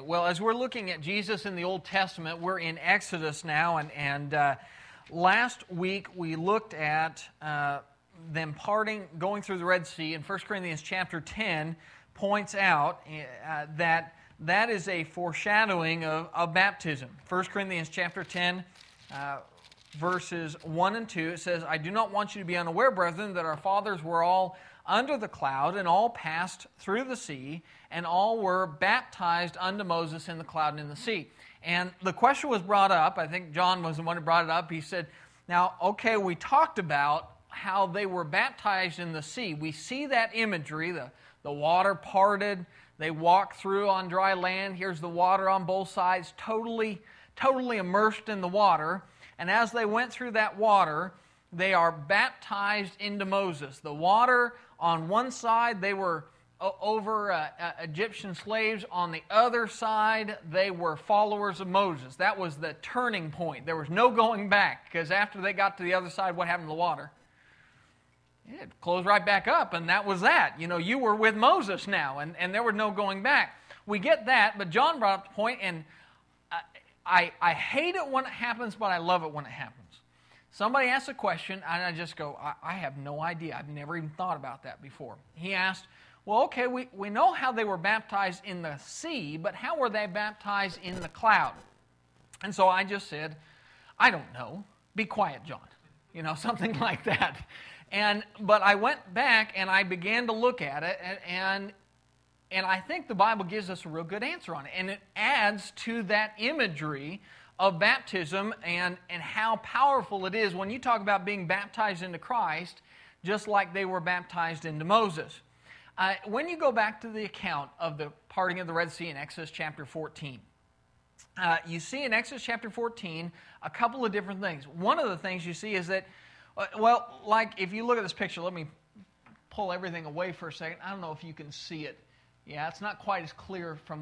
Well, as we're looking at Jesus in the Old Testament, we're in Exodus now, and last week we looked at them going through the Red Sea, and 1 Corinthians chapter 10 points out that is a foreshadowing of baptism. 1 Corinthians chapter 10, verses 1 and 2, it says, "I do not want you to be unaware, brethren, that our fathers were all under the cloud, and all passed through the sea, and all were baptized unto Moses in the cloud and in the sea." And the question was brought up, I think John was the one who brought it up. He said, now, okay, we talked about how they were baptized in the sea. We see that imagery, the water parted, they walked through on dry land. Here's the water on both sides, totally immersed in the water. And as they went through that water, they are baptized into Moses. The water on one side, they were over Egyptian slaves. On the other side, they were followers of Moses. That was the turning point. There was no going back, because after they got to the other side, what happened to the water? It closed right back up, and that was that. You know, you were with Moses now, and there was no going back. We get that, but John brought up the point, and I hate it when it happens, but I love it when it happens. Somebody asks a question, and I just go, I have no idea. I've never even thought about that before. He asked, well, okay, we know how they were baptized in the sea, but how were they baptized in the cloud? And so I just said, I don't know. Be quiet, John. You know, something like that. But I went back, and I began to look at it, and I think the Bible gives us a real good answer on it. And it adds to that imagery of baptism and how powerful it is when you talk about being baptized into Christ, just like they were baptized into Moses. When you go back to the account of the parting of the Red Sea in Exodus chapter 14, you see in Exodus chapter 14 a couple of different things. One of the things you see is that, well, like if you look at this picture, let me pull everything away for a second. I don't know if you can see it. Yeah, it's not quite as clear from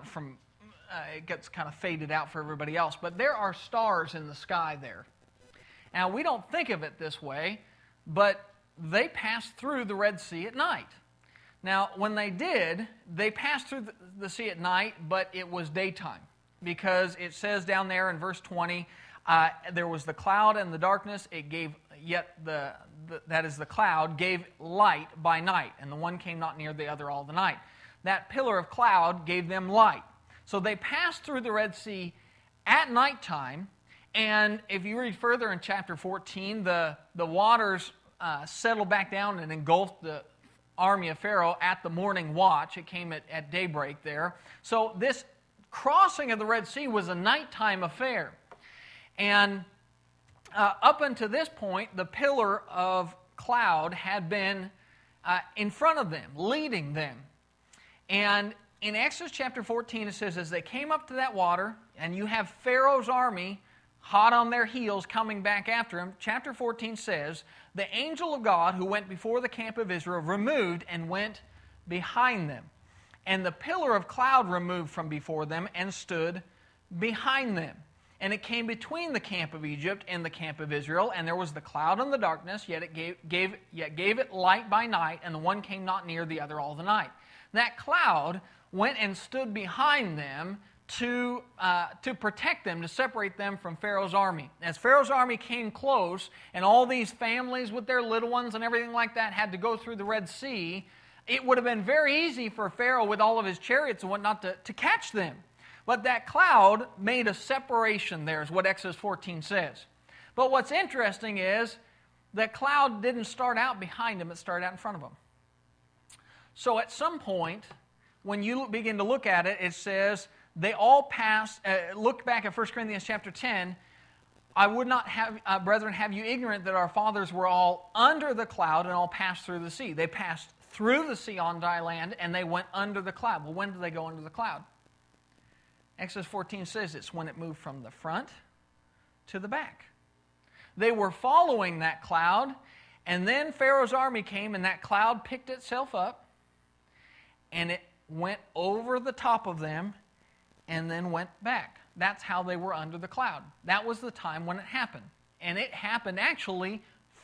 it gets kind of faded out for everybody else. But there are stars in the sky there. Now, we don't think of it this way, but they passed through the Red Sea at night. Now, when they did, they passed through the sea at night, but it was daytime. Because it says down there in verse 20, there was the cloud and the darkness. It gave, yet that is the cloud, gave light by night. And the one came not near the other all the night. That pillar of cloud gave them light. So they passed through the Red Sea at nighttime, and if you read further in chapter 14, the waters settled back down and engulfed the army of Pharaoh at the morning watch. It came at daybreak there. So this crossing of the Red Sea was a nighttime affair. And up until this point, the pillar of cloud had been in front of them, leading them. And in Exodus chapter 14, it says, as they came up to that water, and you have Pharaoh's army hot on their heels coming back after him, chapter 14 says, the angel of God who went before the camp of Israel removed and went behind them. And the pillar of cloud removed from before them and stood behind them. And it came between the camp of Egypt and the camp of Israel, and there was the cloud and the darkness, yet it gave it light by night, and the one came not near the other all the night. That cloud went and stood behind them to protect them, to separate them from Pharaoh's army. As Pharaoh's army came close, and all these families with their little ones and everything like that had to go through the Red Sea, it would have been very easy for Pharaoh with all of his chariots and whatnot to catch them. But that cloud made a separation there, is what Exodus 14 says. But what's interesting is that cloud didn't start out behind them, it started out in front of them. So at some point, when you begin to look at it, it says, they all passed, look back at 1 Corinthians chapter 10, I would not have, brethren, have you ignorant that our fathers were all under the cloud and all passed through the sea. They passed through the sea on dry land, and they went under the cloud. Well, when did they go under the cloud? Exodus 14 says it's when it moved from the front to the back. They were following that cloud, and then Pharaoh's army came, and that cloud picked itself up, and it went over the top of them, and then went back. That's how they were under the cloud. That was the time when it happened. And it happened actually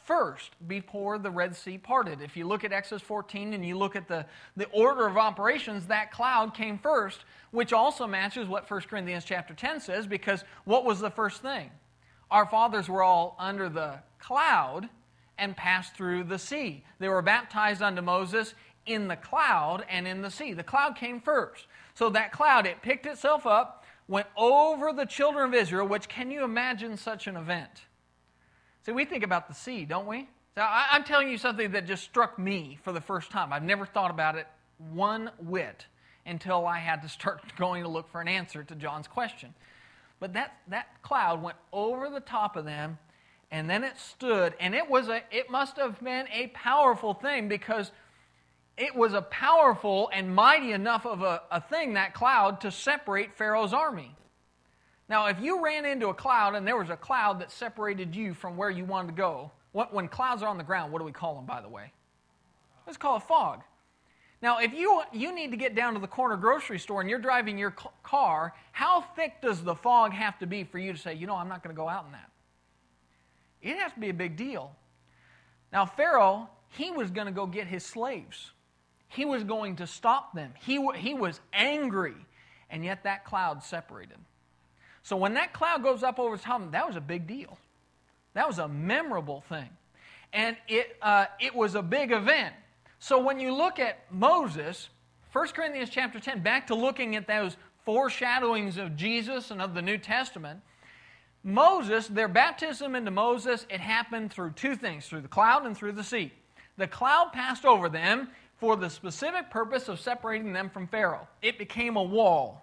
first before the Red Sea parted. If you look at Exodus 14 and you look at the order of operations, that cloud came first, which also matches what 1 Corinthians chapter 10 says, because what was the first thing? Our fathers were all under the cloud and passed through the sea. They were baptized unto Moses in the cloud and in the sea. The cloud came first. So that cloud, it picked itself up, went over the children of Israel, which, can you imagine such an event? See, we think about the sea, don't we? So I'm telling you something that just struck me for the first time. I've never thought about it one whit until I had to start going to look for an answer to John's question. But that cloud went over the top of them, and then it stood, and it must have been a powerful thing, because it was a powerful and mighty enough of a thing, that cloud, to separate Pharaoh's army. Now, if you ran into a cloud and there was a cloud that separated you from where you wanted to go, when clouds are on the ground, what do we call them, by the way? It's called a fog. Now, if you need to get down to the corner grocery store and you're driving your car, how thick does the fog have to be for you to say, I'm not going to go out in that? It has to be a big deal. Now, Pharaoh, he was going to go get his slaves. He was going to stop them. He was angry, and yet that cloud separated. So when that cloud goes up over the top, that was a big deal. That was a memorable thing. And it was a big event. So when you look at Moses, 1 Corinthians chapter 10, back to looking at those foreshadowings of Jesus and of the New Testament, Moses, their baptism into Moses, it happened through two things, through the cloud and through the sea. The cloud passed over them for the specific purpose of separating them from Pharaoh. It became a wall.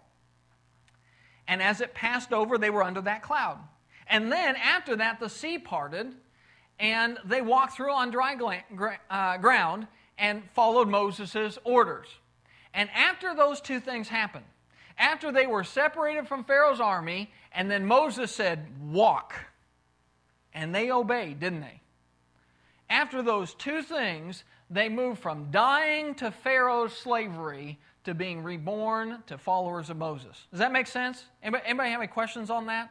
And as it passed over, they were under that cloud. And then after that, the sea parted, and they walked through on dry ground and followed Moses' orders. And after those two things happened, after they were separated from Pharaoh's army, and then Moses said, walk. And they obeyed, didn't they? After those two things, they moved from dying to Pharaoh's slavery to being reborn to followers of Moses. Does that make sense? Anybody have any questions on that?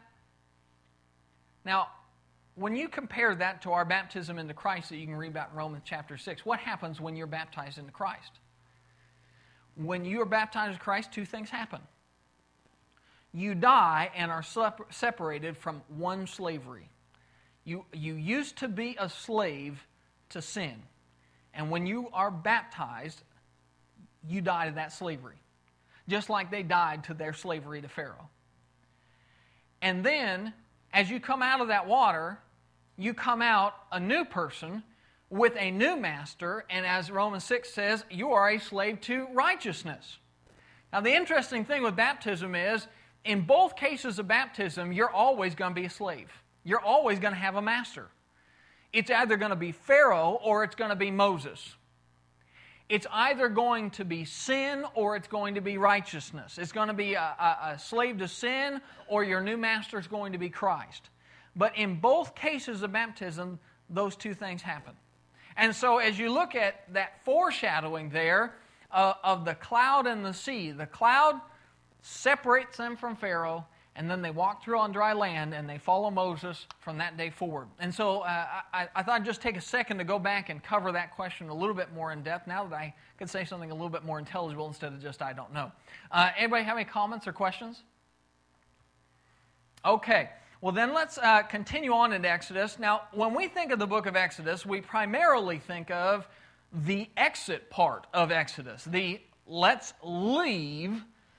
Now, when you compare that to our baptism into Christ that you can read about in Romans chapter 6, what happens when you're baptized into Christ? When you are baptized into Christ, two things happen. You die and are separated from one slavery. You used to be a slave to sin. And when you are baptized, you die to that slavery. Just like they died to their slavery to Pharaoh. And then, as you come out of that water, you come out a new person with a new master, and as Romans 6 says, you are a slave to righteousness. Now, the interesting thing with baptism is, in both cases of baptism, you're always going to be a slave. You're always going to have a master. It's either going to be Pharaoh or it's going to be Moses. It's either going to be sin or it's going to be righteousness. It's going to be a slave to sin, or your new master is going to be Christ. But in both cases of baptism, those two things happen. And so as you look at that foreshadowing there of the cloud and the sea, the cloud separates them from Pharaoh, and then they walk through on dry land, and they follow Moses from that day forward. And so I thought I'd just take a second to go back and cover that question a little bit more in depth, now that I could say something a little bit more intelligible instead of just I don't know. Anybody have any comments or questions? Okay. Well, then let's continue on into Exodus. Now, when we think of the book of Exodus, we primarily think of the exit part of Exodus. The let's leave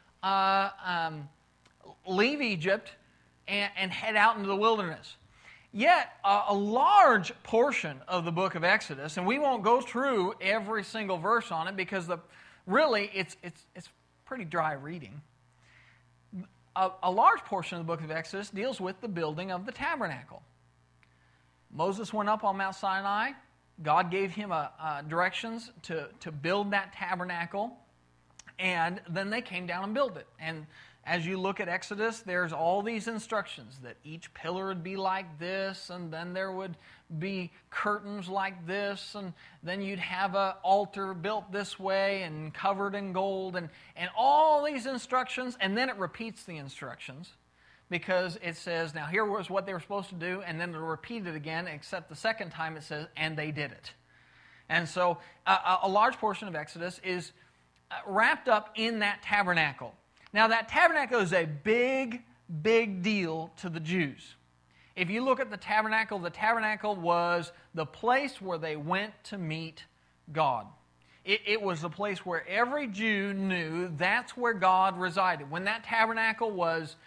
Egypt and head out into the wilderness. Yet, a large portion of the book of Exodus, and we won't go through every single verse on it because really it's pretty dry reading. A large portion of the book of Exodus deals with the building of the tabernacle. Moses went up on Mount Sinai. God gave him directions to build that tabernacle, and then they came down and built it. And as you look at Exodus, there's all these instructions that each pillar would be like this, and then there would be curtains like this, and then you'd have an altar built this way and covered in gold, and all these instructions, and then it repeats the instructions. because it says, now here was what they were supposed to do, and then it'll repeat it again, except the second time it says, and they did it. And so a large portion of Exodus is wrapped up in that tabernacle. Now that tabernacle is a big, big deal to the Jews. If you look at the tabernacle was the place where they went to meet God. It was the place where every Jew knew that's where God resided. When that tabernacle was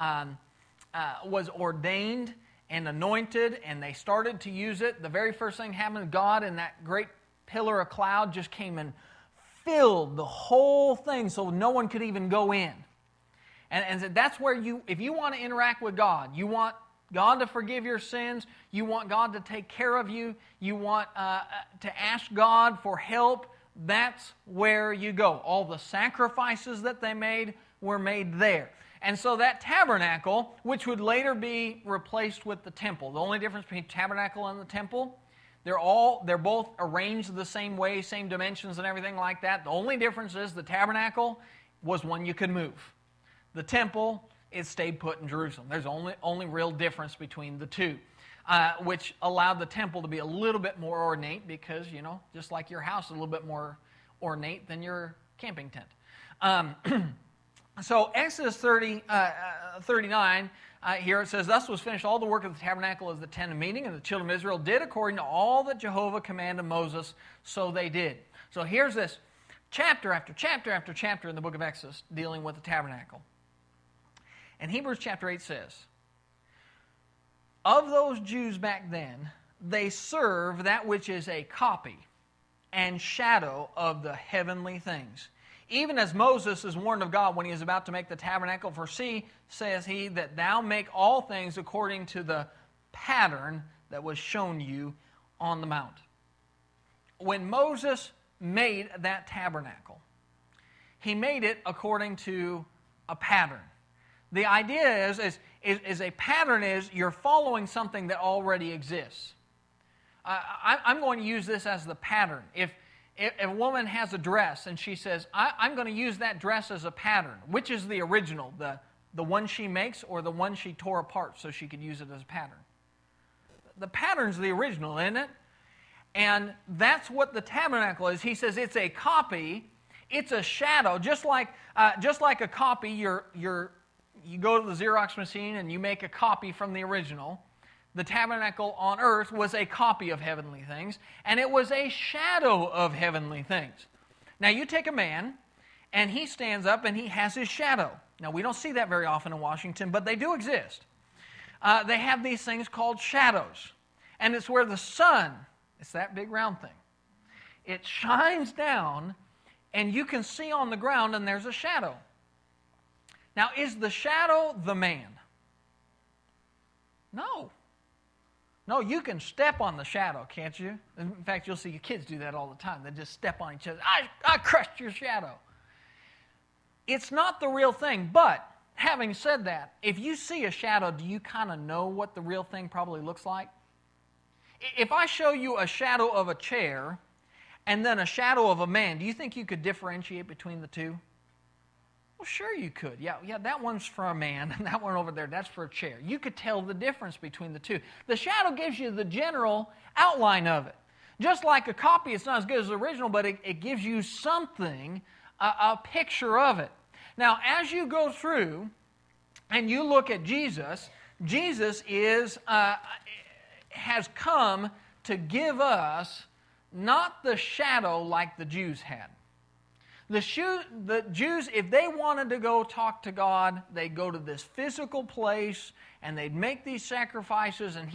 ordained and anointed and they started to use it, the very first thing happened, God in that great pillar of cloud just came and filled the whole thing so no one could even go in. And so that's where if you want to interact with God, you want God to forgive your sins, you want God to take care of you, you want to ask God for help, that's where you go. All the sacrifices that they made were made there. And so that tabernacle, which would later be replaced with the temple, the only difference between tabernacle and the temple, they're both arranged the same way, same dimensions and everything like that. The only difference is the tabernacle was one you could move. The temple, it stayed put in Jerusalem. There's only real difference between the two, which allowed the temple to be a little bit more ornate because, just like your house is a little bit more ornate than your camping tent. So Exodus 39, here it says, thus was finished all the work of the tabernacle as the tent of meeting, and the children of Israel did according to all that Jehovah commanded Moses, so they did. So here's this chapter after chapter after chapter in the book of Exodus dealing with the tabernacle. And Hebrews chapter 8 says, of those Jews back then, they serve that which is a copy and shadow of the heavenly things. Even as Moses is warned of God when he is about to make the tabernacle, for see, says he, that thou make all things according to the pattern that was shown you on the mount. When Moses made that tabernacle, he made it according to a pattern. The idea is a pattern is you're following something that already exists. I'm going to use this as the pattern. If a woman has a dress and she says, I'm going to use that dress as a pattern, which is the original, the one she makes or the one she tore apart so she could use it as a pattern? The pattern's the original, isn't it? And that's what the tabernacle is. He says it's a copy, it's a shadow, just like a copy. You go to the Xerox machine and you make a copy from the original. The tabernacle on earth was a copy of heavenly things, and it was a shadow of heavenly things. Now you take a man, and he stands up and he has his shadow. Now we don't see that very often in Washington, but they do exist. They have these things called shadows, and it's where the sun, it's that big round thing, it shines down, and you can see on the ground, and there's a shadow. Now, is the shadow the man? No. No, you can step on the shadow, can't you? In fact, you'll see your kids do that all the time. They just step on each other. I crushed your shadow. It's not the real thing, but having said that, if you see a shadow, do you kind of know what the real thing probably looks like? If I show you a shadow of a chair and then a shadow of a man, do you think you could differentiate between the two? Well, sure you could. Yeah, that one's for a man, and that one over there, that's for a chair. You could tell the difference between the two. The shadow gives you the general outline of it. Just like a copy, it's not as good as the original, but it gives you something, a picture of it. Now, as you go through and you look at Jesus, Jesus has come to give us not the shadow like the Jews had. The Jews, if they wanted to go talk to God, they'd go to this physical place and they'd make these sacrifices. And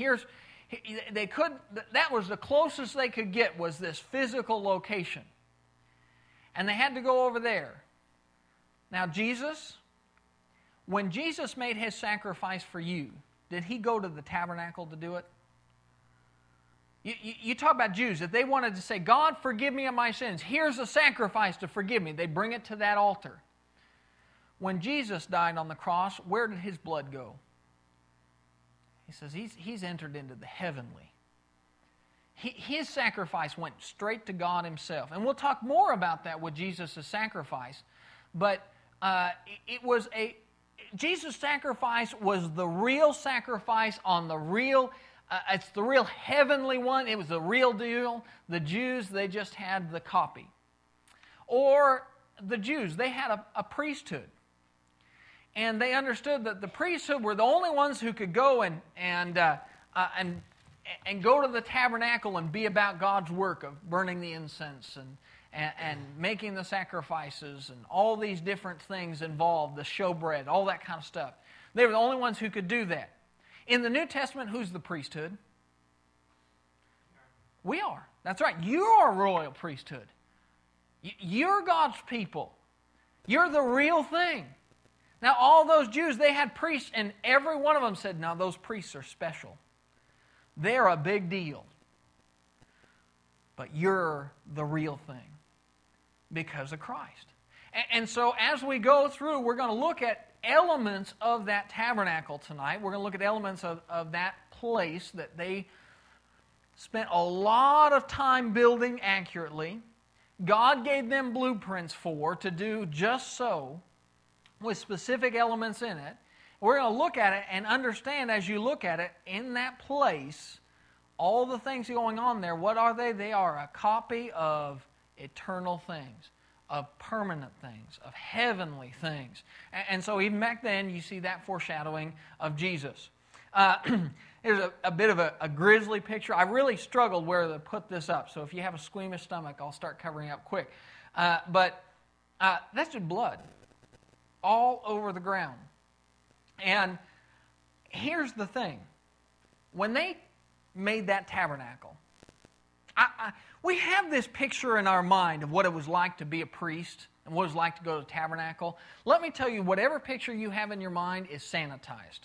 that was the closest they could get, was this physical location. And they had to go over there. Now Jesus, when Jesus made his sacrifice for you, did he go to the tabernacle to do it? You talk about Jews. If they wanted to say, God, forgive me of my sins, here's a sacrifice to forgive me, they'd bring it to that altar. When Jesus died on the cross, where did his blood go? He says he's entered into the heavenly. His sacrifice went straight to God himself. And we'll talk more about that with Jesus' sacrifice. But Jesus' sacrifice was the real sacrifice on the real, it's the real heavenly one. It was the real deal. The Jews, they just had the copy. Or the Jews, they had a priesthood. And they understood that the priesthood were the only ones who could go and go to the tabernacle and be about God's work of burning the incense and making the sacrifices and all these different things involved, the showbread, all that kind of stuff. They were the only ones who could do that. In the New Testament, who's the priesthood? We are. That's right. You are a royal priesthood. You're God's people. You're the real thing. Now, all those Jews, they had priests, and every one of them said, now, those priests are special. They're a big deal. But you're the real thing because of Christ. And so as we go through, we're going to look at elements of that tabernacle tonight. We're going to look at elements of that place that they spent a lot of time building accurately. God gave them blueprints for to do just so, with specific elements in it. We're going to look at it and understand as you look at it in that place, all the things going on there, what are they? They are a copy of eternal things, of permanent things, of heavenly things. And so even back then, you see that foreshadowing of Jesus. Here's a bit of a grisly picture. I really struggled where to put this up. So if you have a squeamish stomach, I'll start covering up quick. But that's just blood all over the ground. And here's the thing. When they made that tabernacle, we have this picture in our mind of what it was like to be a priest and what it was like to go to the tabernacle. Let me tell you, whatever picture you have in your mind is sanitized.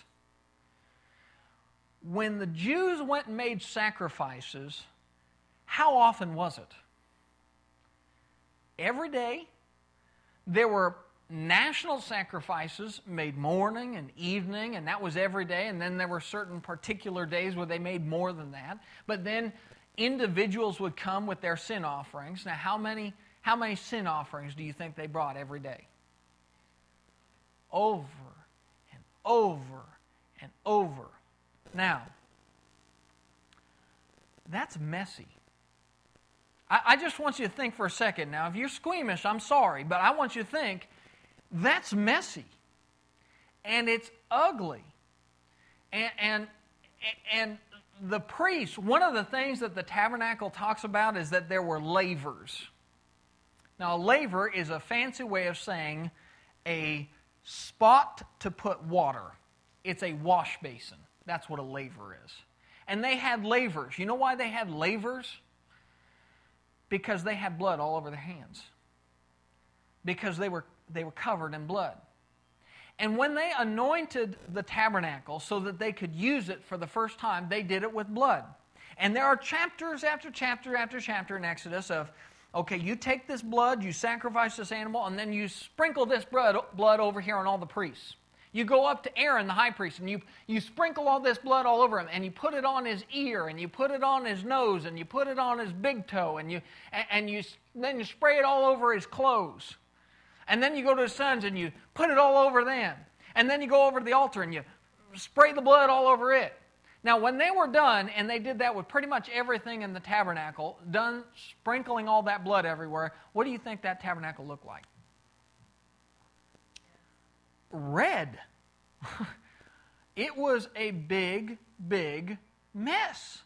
When the Jews went and made sacrifices, how often was it? Every day. There were national sacrifices made morning and evening, and that was every day, and then there were certain particular days where they made more than that. But then individuals would come with their sin offerings. Now, how many sin offerings do you think they brought every day? Over and over and over. Now, that's messy. I just want you to think for a second. Now, if you're squeamish, I'm sorry, but I want you to think, that's messy. And it's ugly. And the priests, one of the things that the tabernacle talks about is that there were lavers. Now, a laver is a fancy way of saying a spot to put water. It's a wash basin. That's what a laver is. And they had lavers. You know why they had lavers? Because they had blood all over their hands. Because they were covered in blood. And when they anointed the tabernacle so that they could use it for the first time, they did it with blood. And there are chapters after chapter after chapter in Exodus of, okay, you take this blood, you sacrifice this animal, and then you sprinkle this blood over here on all the priests. You go up to Aaron, the high priest, and you sprinkle all this blood all over him, and you put it on his ear, and you put it on his nose, and you put it on his big toe, and then you spray it all over his clothes. And then you go to his sons, and you put it all over them. And then you go over to the altar, and you spray the blood all over it. Now, when they were done, and they did that with pretty much everything in the tabernacle, done sprinkling all that blood everywhere, what do you think that tabernacle looked like? Red. It was a big, big mess.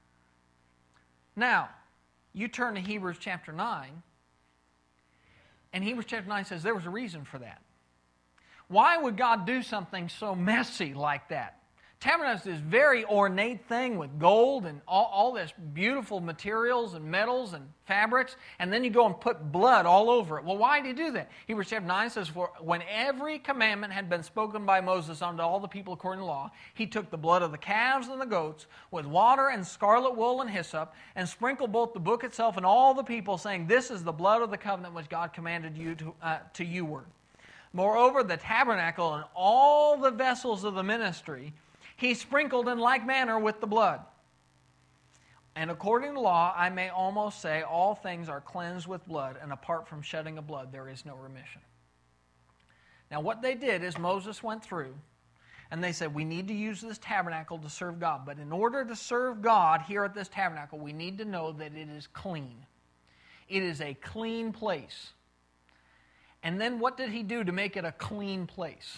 Now, you turn to Hebrews chapter 9, and Hebrews chapter 9 says there was a reason for that. Why would God do something so messy like that? Tabernacle is this very ornate thing with gold and all this beautiful materials and metals and fabrics, and then you go and put blood all over it. Well, why did he do that? Hebrews chapter 9 says, for when every commandment had been spoken by Moses unto all the people according to law, he took the blood of the calves and the goats with water and scarlet wool and hyssop, and sprinkled both the book itself and all the people, saying, this is the blood of the covenant which God commanded you to youward. Moreover, the tabernacle and all the vessels of the ministry he sprinkled in like manner with the blood. And according to law, I may almost say all things are cleansed with blood, and apart from shedding of blood, there is no remission. Now what they did is Moses went through and they said, we need to use this tabernacle to serve God. But in order to serve God here at this tabernacle, we need to know that it is clean. It is a clean place. And then what did he do to make it a clean place?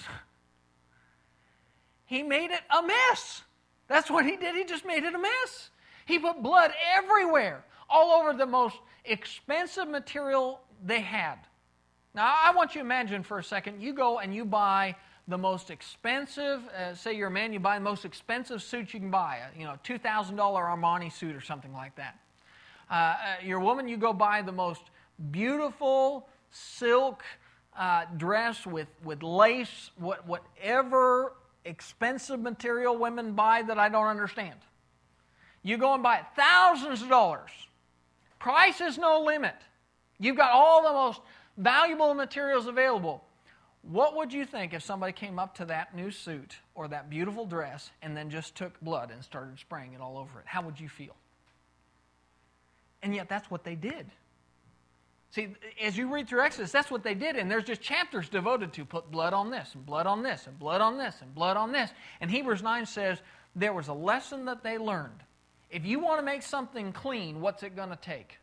He made it a mess. That's what he did. He just made it a mess. He put blood everywhere, all over the most expensive material they had. Now, I want you to imagine for a second, you go and you buy the most expensive, say you're a man, you buy the most expensive suit you can buy, $2,000 Armani suit or something like that. You're a woman, you go buy the most beautiful silk dress with lace, whatever expensive material women buy that I don't understand. You go and buy it, thousands of dollars. Price is no limit. You've got all the most valuable materials available. What would you think if somebody came up to that new suit or that beautiful dress and then just took blood and started spraying it all over it? How would you feel? And yet that's what they did. See, as you read through Exodus, that's what they did, and there's just chapters devoted to put blood on this, and blood on this, and blood on this, and blood on this. And Hebrews 9 says there was a lesson that they learned. If you want to make something clean, what's it going to take?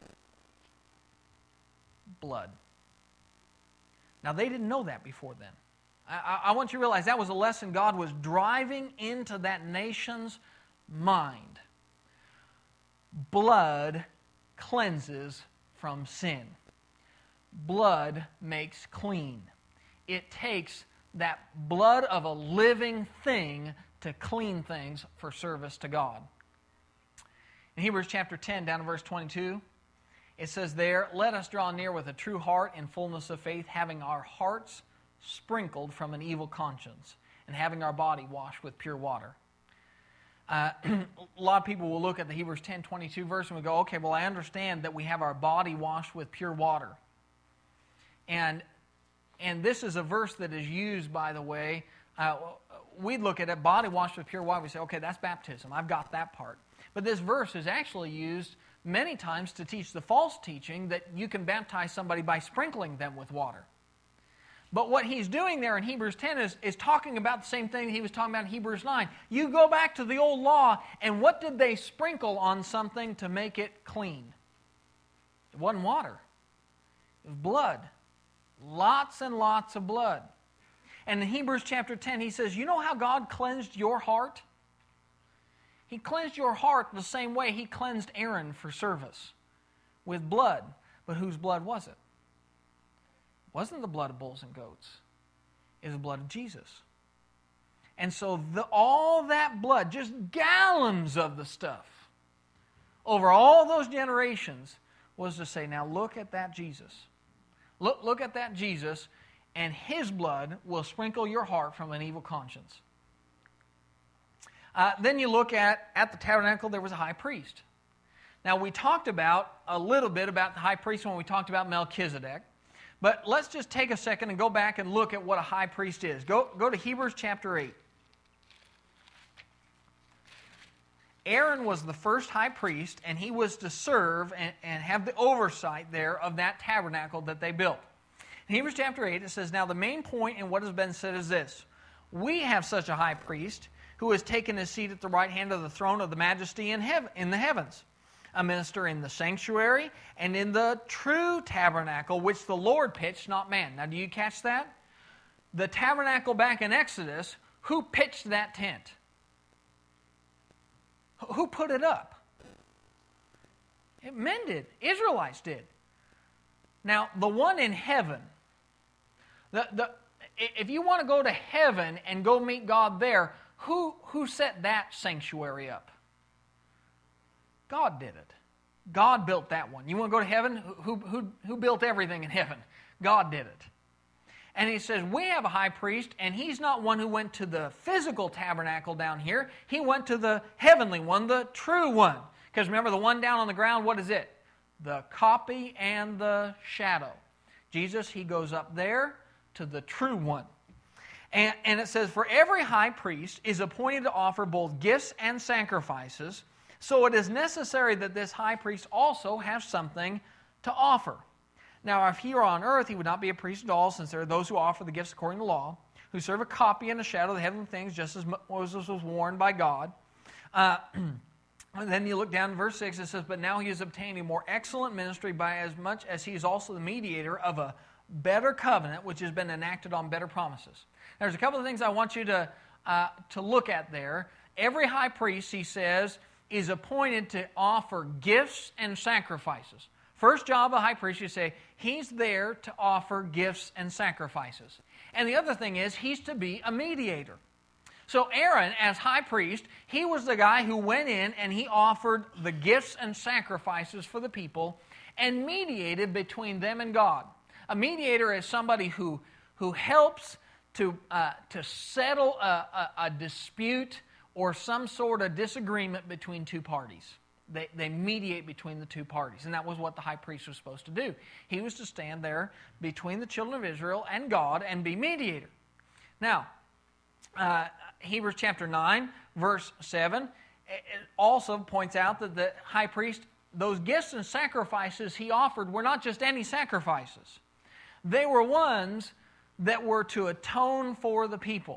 Blood. Now, they didn't know that before then. I want you to realize that was a lesson God was driving into that nation's mind. Blood cleanses from sin. Blood makes clean. It takes that blood of a living thing to clean things for service to God. In Hebrews chapter 10, down to verse 22, it says there, let us draw near with a true heart in fullness of faith, having our hearts sprinkled from an evil conscience, and having our body washed with pure water. A lot of people will look at the Hebrews 10:22 verse and we go, okay, well, I understand that we have our body washed with pure water. And this is a verse that is used, by the way. We look at it, body washed with pure water. We say, okay, that's baptism. I've got that part. But this verse is actually used many times to teach the false teaching that you can baptize somebody by sprinkling them with water. But what he's doing there in Hebrews 10 is talking about the same thing he was talking about in Hebrews 9. You go back to the old law, and what did they sprinkle on something to make it clean? It wasn't water. It was blood. Lots and lots of blood. And in Hebrews chapter 10, he says, you know how God cleansed your heart? He cleansed your heart the same way he cleansed Aaron for service, with blood. But whose blood was it? It wasn't the blood of bulls and goats. It was the blood of Jesus. And so all that blood, just gallons of the stuff, over all those generations, was to say, now look at that Jesus. Look at that Jesus, and his blood will sprinkle your heart from an evil conscience. Then you look at the tabernacle, there was a high priest. Now, we talked about a little bit about the high priest when we talked about Melchizedek. But let's just take a second and go back and look at what a high priest is. Go to Hebrews chapter 8. Aaron was the first high priest, and he was to serve and have the oversight there of that tabernacle that they built. In Hebrews chapter 8, it says, now the main point in what has been said is this. We have such a high priest who has taken his seat at the right hand of the throne of the majesty in the heavens, a minister in the sanctuary and in the true tabernacle which the Lord pitched, not man. Now, do you catch that? The tabernacle back in Exodus, who pitched that tent? Who put it up? Men did. Israelites did. Now, the one in heaven, if you want to go to heaven and go meet God there, who set that sanctuary up? God did it. God built that one. You want to go to heaven? Who built everything in heaven? God did it. And he says, we have a high priest, and he's not one who went to the physical tabernacle down here. He went to the heavenly one, the true one. Because remember, the one down on the ground, what is it? The copy and the shadow. Jesus, he goes up there to the true one. And it says, for every high priest is appointed to offer both gifts and sacrifices, so it is necessary that this high priest also have something to offer. Now, if he were on earth, he would not be a priest at all, since there are those who offer the gifts according to law, who serve a copy and a shadow of the heavenly things, just as Moses was warned by God. And then you look down in verse 6, it says, but now he has obtained a more excellent ministry by as much as he is also the mediator of a better covenant, which has been enacted on better promises. There's a couple of things I want you to look at there. Every high priest, he says, is appointed to offer gifts and sacrifices. First job of a high priest, you say, he's there to offer gifts and sacrifices. And the other thing is, he's to be a mediator. So Aaron, as high priest, he was the guy who went in and he offered the gifts and sacrifices for the people and mediated between them and God. A mediator is somebody who helps to settle a dispute or some sort of disagreement between two parties. They mediate between the two parties, and that was what the high priest was supposed to do. He was to stand there between the children of Israel and God and be mediator. Now, Hebrews chapter 9, verse 7, it also points out that the high priest, those gifts and sacrifices he offered were not just any sacrifices. They were ones that were to atone for the people.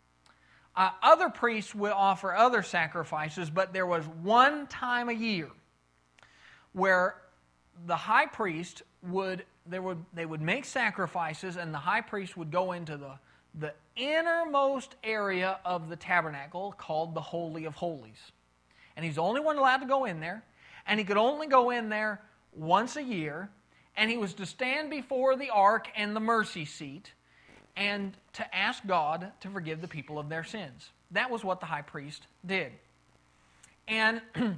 Other priests would offer other sacrifices, but there was one time a year where the high priest would make sacrifices, and the high priest would go into the innermost area of the tabernacle called the Holy of Holies. And he's the only one allowed to go in there, and he could only go in there once a year, and he was to stand before the ark and the mercy seat and to ask God to forgive the people of their sins. That was what the high priest did. And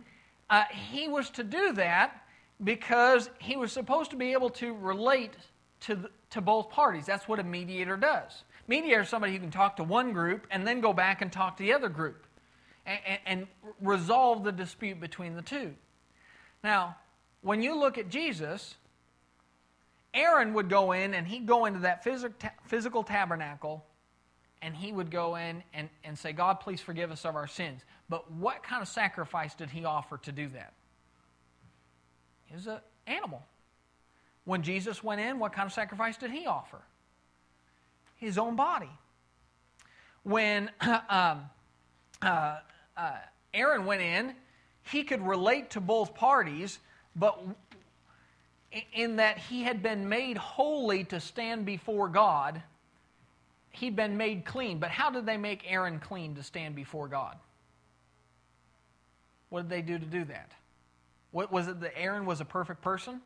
he was to do that because he was supposed to be able to relate to both parties. That's what a mediator does. Mediator is somebody who can talk to one group and then go back and talk to the other group and resolve the dispute between the two. Now, when you look at Jesus, Aaron would go in and he'd go into that physical tabernacle and he would go in and say, God, please forgive us of our sins. But what kind of sacrifice did he offer to do that? It was an animal. When Jesus went in, what kind of sacrifice did he offer? His own body. When Aaron went in, he could relate to both parties, but in that he had been made holy to stand before God. He'd been made clean. But how did they make Aaron clean to stand before God? What did they do to do that? What was it that Aaron was a perfect person?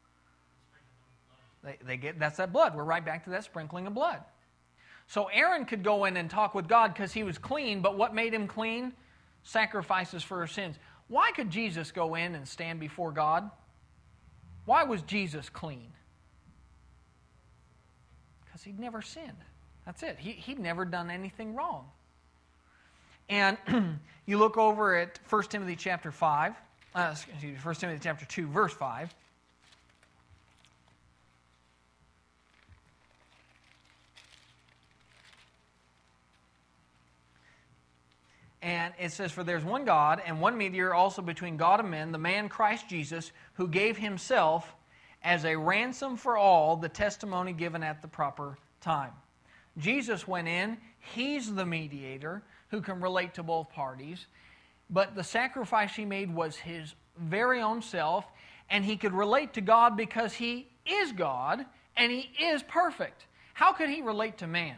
That's that blood. We're right back to that sprinkling of blood. So Aaron could go in and talk with God because he was clean, but what made him clean? Sacrifices for his sins. Why could Jesus go in and stand before God? Why was Jesus clean? Because he'd never sinned. That's it. He'd never done anything wrong. And you look over at 1 Timothy chapter 5, 1 Timothy chapter 2, verse 5. And it says, for there's one God and one mediator also between God and men, the man Christ Jesus, who gave himself as a ransom for all, the testimony given at the proper time. Jesus went in. He's the mediator who can relate to both parties. But the sacrifice he made was his very own self, and he could relate to God because he is God and he is perfect. How could he relate to man?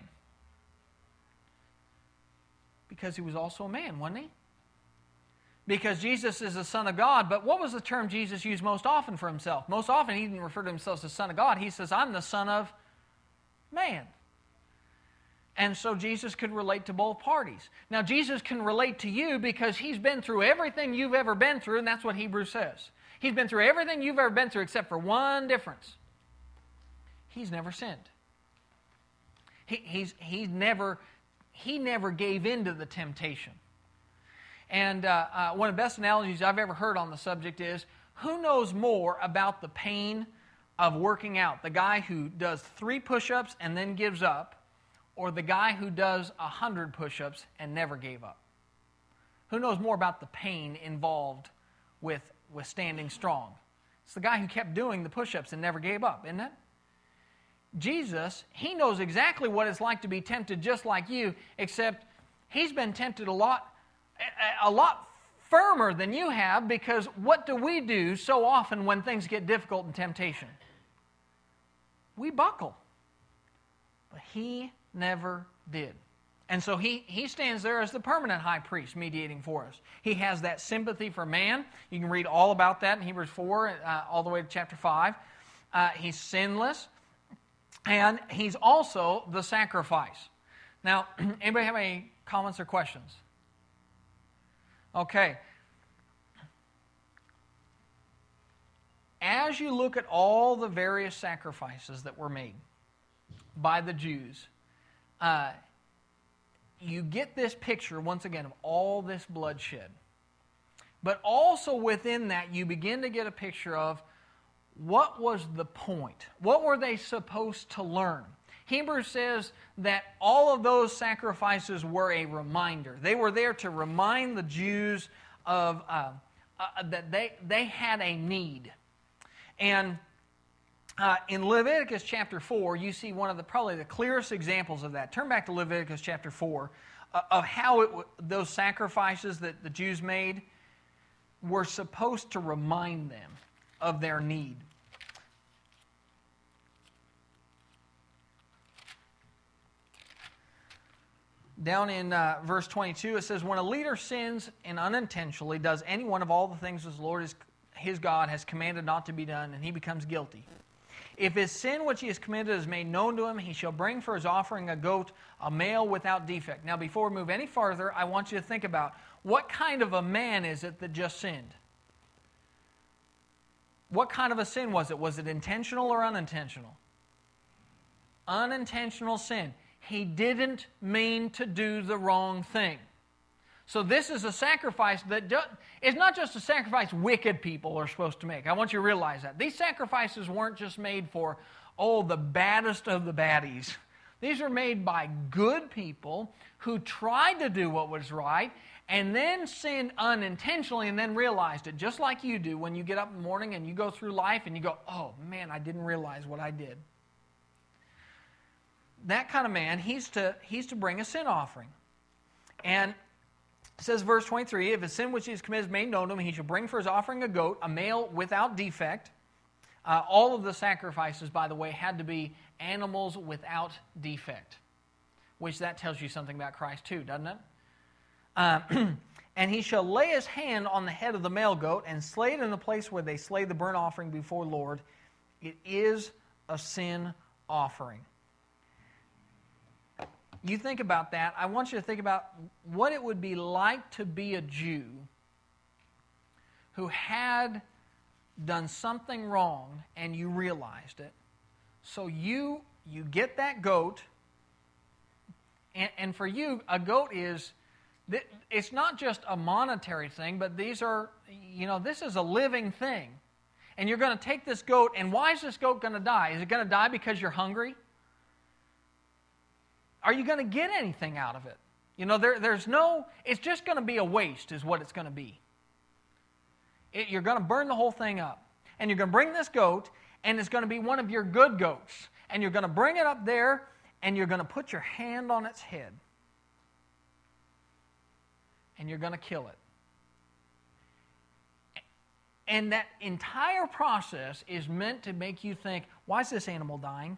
Because he was also a man, wasn't he? Because Jesus is the Son of God. But what was the term Jesus used most often for himself? Most often he didn't refer to himself as the Son of God. He says, I'm the Son of Man. And so Jesus could relate to both parties. Now Jesus can relate to you because he's been through everything you've ever been through, and that's what Hebrews says. He's been through everything you've ever been through except for one difference. He's never sinned. He never gave in to the temptation. And one of the best analogies I've ever heard on the subject is, who knows more about the pain of working out? The guy who does 3 push-ups and then gives up, or the guy who does 100 push-ups and never gave up? Who knows more about the pain involved with standing strong? It's the guy who kept doing the push-ups and never gave up, isn't it? Jesus, He knows exactly what it's like to be tempted just like you, except He's been tempted a lot firmer than you have, because what do we do so often when things get difficult in temptation? We buckle. But He never did. And so he stands there as the permanent high priest mediating for us. He has that sympathy for man. You can read all about that in Hebrews 4 all the way to chapter 5. He's sinless. And He's also the sacrifice. Now, anybody have any comments or questions? Okay. As you look at all the various sacrifices that were made by the Jews, you get this picture, once again, of all this bloodshed. But also within that, you begin to get a picture of what was the point? What were they supposed to learn? Hebrews says that all of those sacrifices were a reminder. They were there to remind the Jews of that they had a need. And in Leviticus chapter 4, you see one of probably the clearest examples of that. Turn back to Leviticus chapter 4, of how those sacrifices that the Jews made were supposed to remind them of their need. Down in verse 22, it says, when a leader sins and unintentionally does any one of all the things the Lord his God has commanded not to be done, and he becomes guilty. If his sin which he has committed is made known to him, he shall bring for his offering a goat, a male without defect. Now, before we move any farther, I want you to think about what kind of a man is it that just sinned? What kind of a sin was it? Was it intentional or unintentional? Unintentional sin. He didn't mean to do the wrong thing. So this is a sacrifice that is not just a sacrifice wicked people are supposed to make. I want you to realize that. These sacrifices weren't just made for, the baddest of the baddies. These were made by good people who tried to do what was right and then sinned unintentionally and then realized it, just like you do when you get up in the morning and you go through life and you go, oh man, I didn't realize what I did. That kind of man, he's to bring a sin offering. And it says, verse 23, if a sin which he has committed is made known to him, he shall bring for his offering a goat, a male without defect. All of the sacrifices, by the way, had to be animals without defect, which that tells you something about Christ too, doesn't it? And he shall lay his hand on the head of the male goat and slay it in the place where they slay the burnt offering before the Lord. It is a sin offering. You think about that. I want you to think about what it would be like to be a Jew who had done something wrong and you realized it. So you get that goat, and for you, a goat it's not just a monetary thing, but this is a living thing. And you're going to take this goat, and why is this goat going to die? Is it going to die because you're hungry? Are you going to get anything out of it? It's just going to be a waste is what it's going to be. You're going to burn the whole thing up. And you're going to bring this goat, and it's going to be one of your good goats. And you're going to bring it up there, and you're going to put your hand on its head. And you're going to kill it. And that entire process is meant to make you think, why is this animal dying?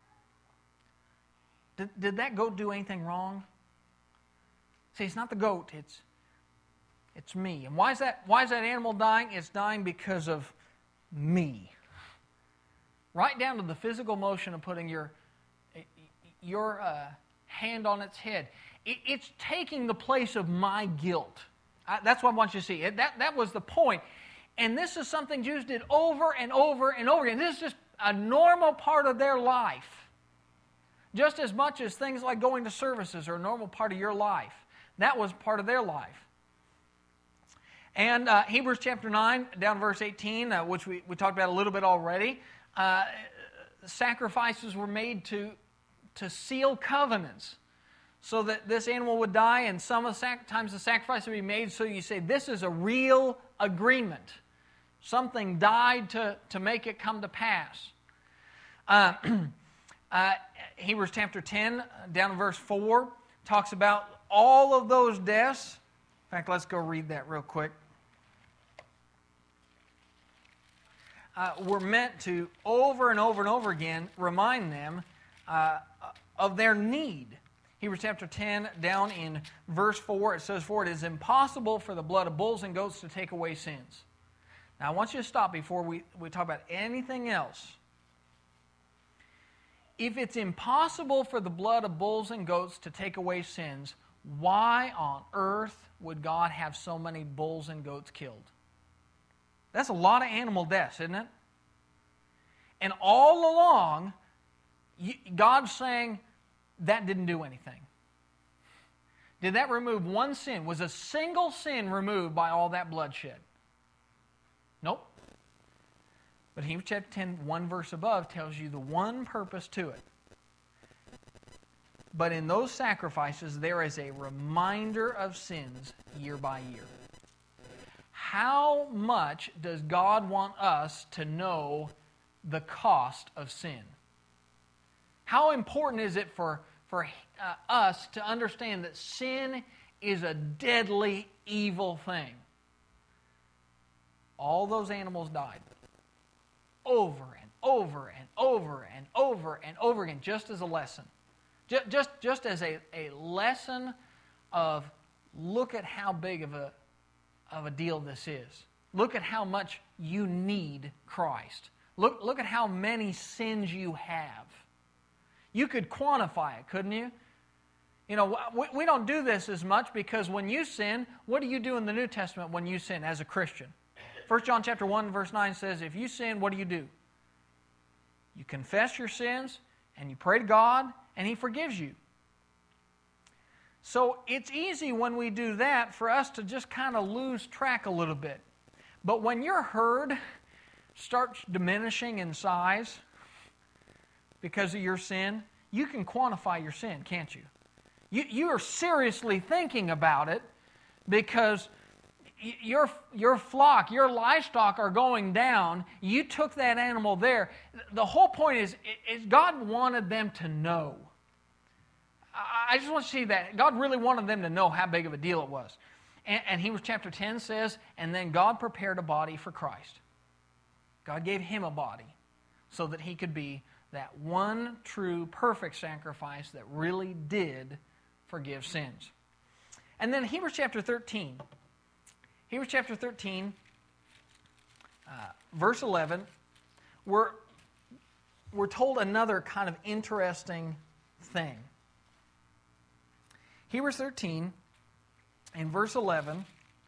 Did that goat do anything wrong? See, it's not the goat, it's me. And why is that animal dying? It's dying because of me. Right down to the physical motion of putting your hand on its head. It's taking the place of my guilt. That's what I want you to see. That was the point. And this is something Jews did over and over and over again. This is just a normal part of their life. Just as much as things like going to services are a normal part of your life. That was part of their life. And Hebrews chapter 9, down verse 18, which we talked about a little bit already, sacrifices were made to seal covenants. So that this animal would die, and sometimes the sacrifice would be made so you say, this is a real agreement. Something died to make it come to pass. Hebrews chapter 10, down in verse 4, talks about all of those deaths. In fact, let's go read that real quick. We're meant to, over and over and over again, remind them of their need. Hebrews chapter 10, down in verse 4, it says, "For it is impossible for the blood of bulls and goats to take away sins." Now, I want you to stop before we talk about anything else. If it's impossible for the blood of bulls and goats to take away sins, why on earth would God have so many bulls and goats killed? That's a lot of animal deaths, isn't it? And all along, God's saying that didn't do anything. Did that remove one sin? Was a single sin removed by all that bloodshed? Nope. But Hebrews chapter 10, one verse above, tells you the one purpose to it. But in those sacrifices, there is a reminder of sins year by year. How much does God want us to know the cost of sin? How important is it for us to understand that sin is a deadly, evil thing? All those animals died over and over and over and over and over again, just as a lesson. Just as a lesson of, look at how big of a deal this is. Look at how much you need Christ. Look at how many sins you have. You could quantify it, couldn't you? You know, we don't do this as much because when you sin, what do you do in the New Testament when you sin as a Christian? 1 John chapter 1 verse 9 says, if you sin, what do? You confess your sins and you pray to God and He forgives you. So it's easy when we do that for us to just kind of lose track a little bit. But when your herd starts diminishing in size because of your sin, you can quantify your sin, can't you? You are seriously thinking about it because your flock, your livestock are going down. You took that animal there. The whole point is God wanted them to know. I just want to see that. God really wanted them to know how big of a deal it was. And Hebrews chapter 10 says, and then God prepared a body for Christ. God gave Him a body so that He could be that one true, perfect sacrifice that really did forgive sins. And then Hebrews chapter 13. Hebrews chapter 13, verse 11, we're told another kind of interesting thing. Hebrews 13, in verse 11,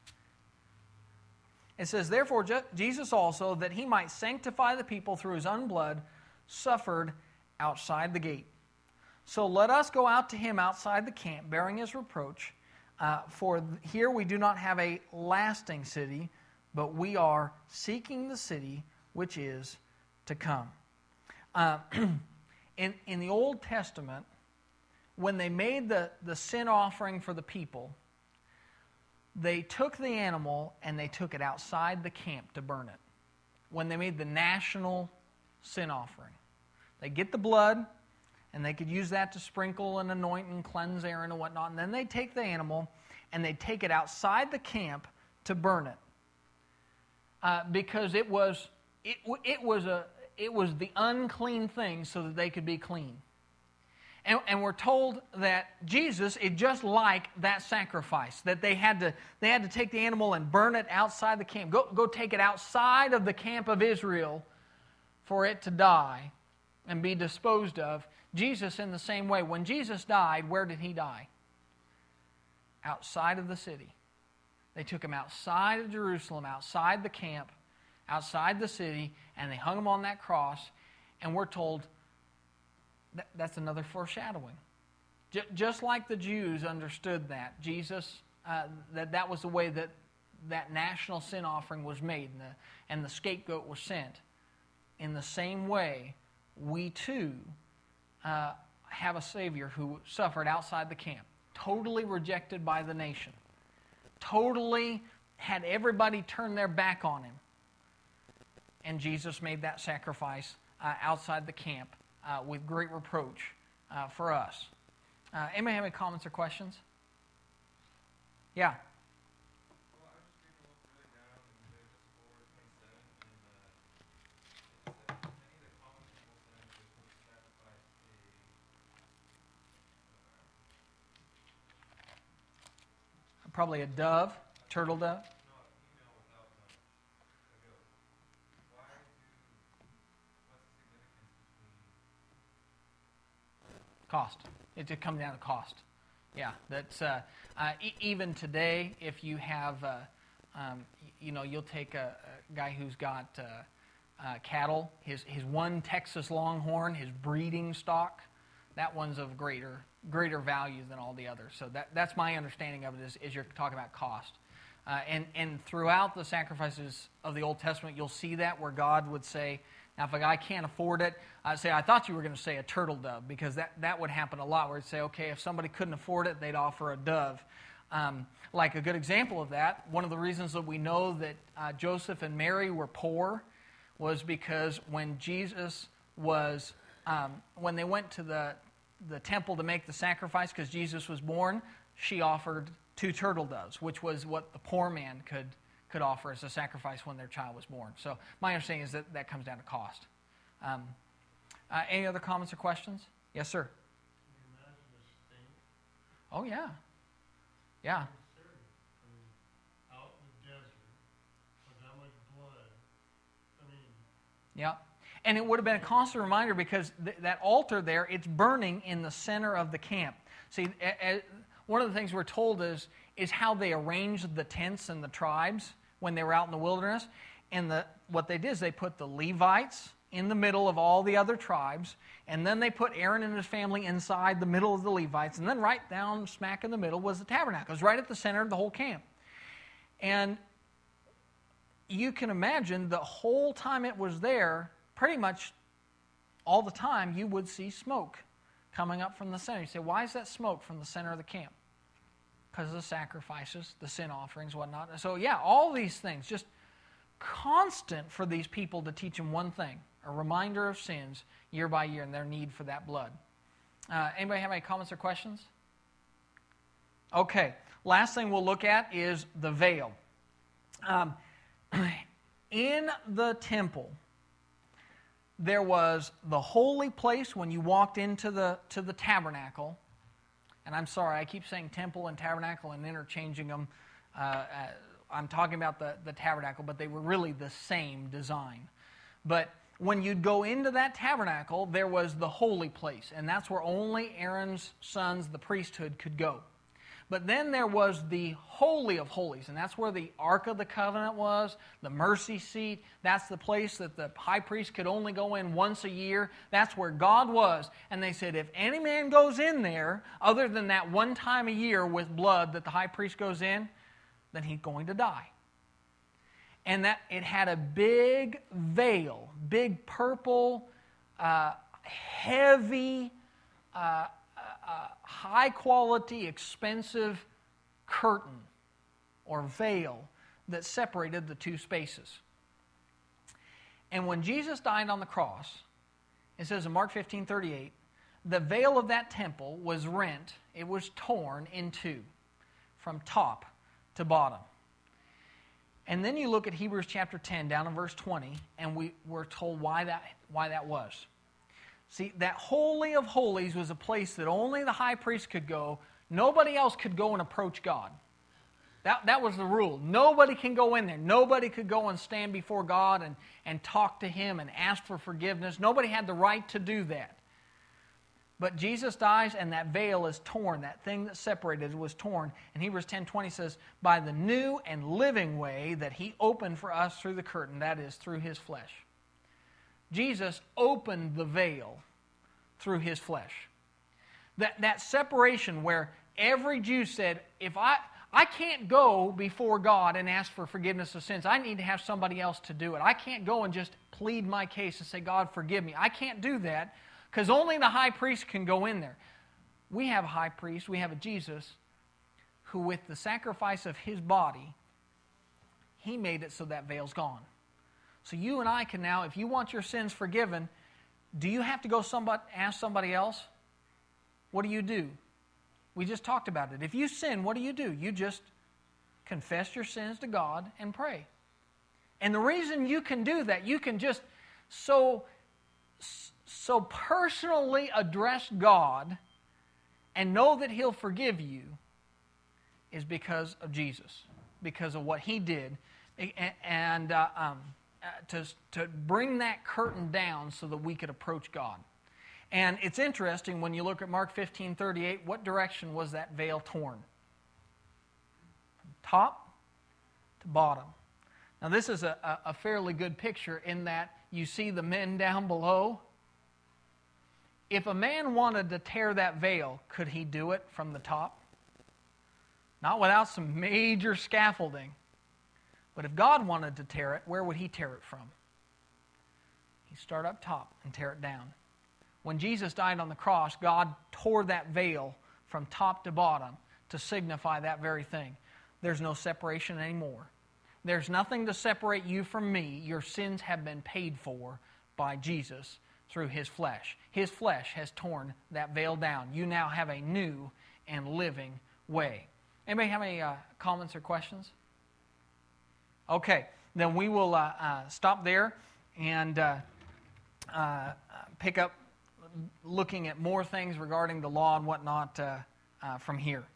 it says, "Therefore Jesus also, that He might sanctify the people through His own blood, suffered outside the gate. So let us go out to Him outside the camp, bearing His reproach. For here we do not have a lasting city, but we are seeking the city which is to come." In the Old Testament, when they made the sin offering for the people, they took the animal and they took it outside the camp to burn it. When they made the national sin offering, they get the blood and they could use that to sprinkle and anoint and cleanse Aaron and whatnot. And then they take the animal and they take it outside the camp to burn it, because it was the unclean thing, so that they could be clean. And we're told that Jesus is just like that sacrifice, that they had to take the animal and burn it outside the camp. Go take it outside of the camp of Israel for it to die and be disposed of. Jesus, in the same way, when Jesus died, where did He die? Outside of the city. They took Him outside of Jerusalem, outside the camp, outside the city, and they hung Him on that cross, and we're told that's another foreshadowing. Just like the Jews understood that, Jesus, that was the way that national sin offering was made, and the scapegoat was sent. In the same way, we too have a Savior who suffered outside the camp, totally rejected by the nation, totally had everybody turn their back on Him. and Jesus made that sacrifice outside the camp with great reproach for us. Anybody have any comments or questions? Yeah. Well, I was just reading really down in Leviticus 4:27, and it said any of the common people sins they put to sacrifice Probably a dove, turtle dove. no, a female without nose, a goat. What's the significance between Cost. It just comes down to cost. Yeah, that's even today. If you have, you'll take a guy who's got cattle. His one Texas Longhorn, his breeding stock, that one's of greater value than all the others. So that's my understanding of it. Is you're talking about cost, and throughout the sacrifices of the Old Testament, you'll see that where God would say, now, if a guy can't afford it, I thought you were going to say a turtle dove, because that would happen a lot, where it'd say, okay, if somebody couldn't afford it, they'd offer a dove. Like a good example of that, one of the reasons that we know that Joseph and Mary were poor was because when Jesus was, when they went to the temple to make the sacrifice, because Jesus was born, she offered 2 turtle doves, which was what the poor man could offer as a sacrifice when their child was born. So my understanding is that comes down to cost. Any other comments or questions? Yes, sir. Can you imagine the stink? Oh, yeah. Yeah. I mean, out in the desert with that much blood. I mean, Yeah. And it would have been a constant reminder, because that altar there, it's burning in the center of the camp. See, one of the things we're told is how they arranged the tents and the tribes when they were out in the wilderness. And what they did is they put the Levites in the middle of all the other tribes, and then they put Aaron and his family inside the middle of the Levites, and then right down smack in the middle was the tabernacle. It was right at the center of the whole camp. And you can imagine the whole time it was there, pretty much all the time, you would see smoke coming up from the center. You say, why is that smoke from the center of the camp? Because of the sacrifices, the sin offerings, whatnot. So yeah, all these things, just constant for these people to teach them one thing, a reminder of sins year by year and their need for that blood. Anybody have any comments or questions? Okay, last thing we'll look at is the veil. In the temple, there was the holy place when you walked into the tabernacle. And I'm sorry, I keep saying temple and tabernacle and interchanging them. I'm talking about the tabernacle, but they were really the same design. But when you'd go into that tabernacle, there was the holy place, and that's where only Aaron's sons, the priesthood, could go. But then there was the Holy of Holies, and that's where the Ark of the Covenant was, the mercy seat. That's the place that the high priest could only go in once a year. That's where God was. And they said, if any man goes in there, other than that one time a year with blood that the high priest goes in, then he's going to die. And that it had a big veil, big purple, heavy, high-quality, expensive curtain or veil that separated the two spaces. And when Jesus died on the cross, it says in Mark 15:38, the veil of that temple was rent, it was torn in two, from top to bottom. And then you look at Hebrews chapter 10, down in verse 20, and we're told why that was. See, that Holy of Holies was a place that only the high priest could go. Nobody else could go and approach God. That was the rule. Nobody can go in there. Nobody could go and stand before God and talk to Him and ask for forgiveness. Nobody had the right to do that. But Jesus dies and that veil is torn. That thing that separated it was torn. And Hebrews 10:20 says, by the new and living way that He opened for us through the curtain, that is, through His flesh. Jesus opened the veil through His flesh. That separation where every Jew said, if I can't go before God and ask for forgiveness of sins. I need to have somebody else to do it. I can't go and just plead my case and say, God, forgive me. I can't do that because only the high priest can go in there. We have a high priest, we have a Jesus, who with the sacrifice of His body, He made it so that veil's gone. So you and I can now, if you want your sins forgiven, do you have to go ask somebody else? What do? We just talked about it. If you sin, what do? You just confess your sins to God and pray. And the reason you can do that, you can just so personally address God and know that He'll forgive you, is because of Jesus, because of what He did, and to bring that curtain down so that we could approach God. And it's interesting when you look at Mark 15:38, what direction was that veil torn? From top to bottom. Now this is a fairly good picture in that you see the men down below. If a man wanted to tear that veil, could he do it from the top? Not without some major scaffolding. But if God wanted to tear it, where would He tear it from? He'd start up top and tear it down. When Jesus died on the cross, God tore that veil from top to bottom to signify that very thing. There's no separation anymore. There's nothing to separate you from me. Your sins have been paid for by Jesus through His flesh. His flesh has torn that veil down. You now have a new and living way. Anybody have any comments or questions? Okay, then we will stop there and pick up looking at more things regarding the law and whatnot from here.